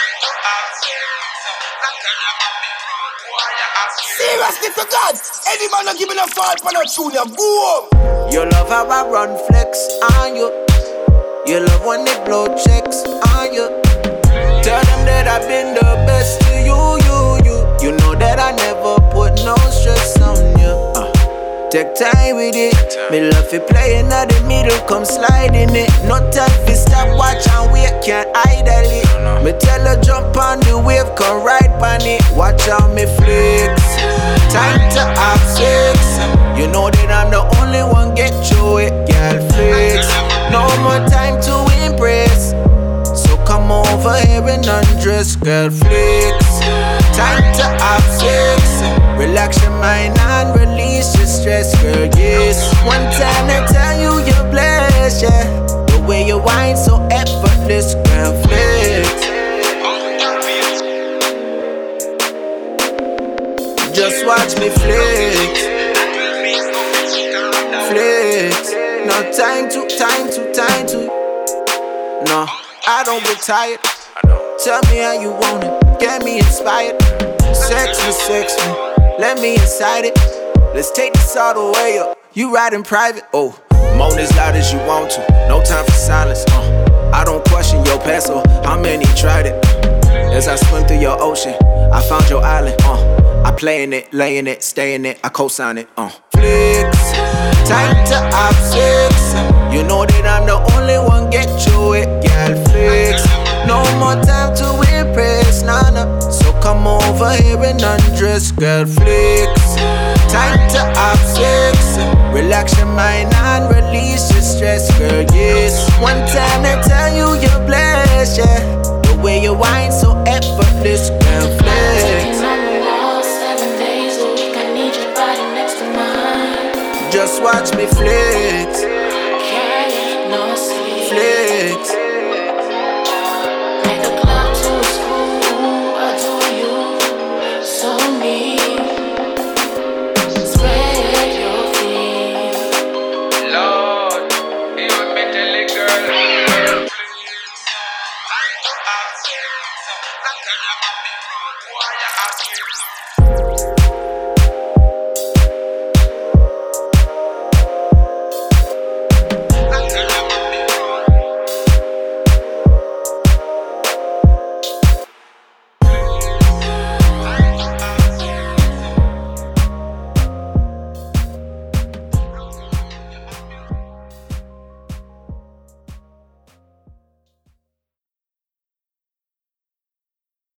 Seriously to God, any man not giving a fall for no tune, you go home. You love how I run flex on you. You love when they blow checks on you. Tell them that I've been the best to you. You know that I never put no stress on you. Take time with it. Me love you playing at the middle, come sliding it. No time for stop, watch and wait, can't idle it. Me tell her jump on the wave, come ride on it. Watch how me flex. Time to have sex. You know that I'm the only one get through it, girl flex. No more time to impress. So come over here and undress, girl flex. Time to have sex. Relax your mind and release your stress, girl, yes. One time I tell you you're blessed, yeah. The way you whine so effortless, girl, flex. Just watch me flex. Flex. No time to. No, I don't get tired. Tell me how you want it, get me inspired. Sex me, let me inside it. Let's take this all the way up. You ride in private, oh. Moan as loud as you want to, no time for silence, I don't question your past or how many tried it. As I swim through your ocean, I found your island, I play in it, lay in it, stay in it, I co-sign it, Flex, time to have sex. You know that I'm the only one get through it, girl, flex. No more time to impress, nah. So come over here and undress, girl, flex. Time to have sex. Relax your mind and release your stress, girl, yes. One time I tell you you're blessed, yeah. The way you whine so effortless, girl, flex. 7 days a week, I need your body next to mine. Just watch me flex. Can't no sleep. Flex. Make a club to a school, adore you, so neat. Spread your feet. Lord, you metal girl.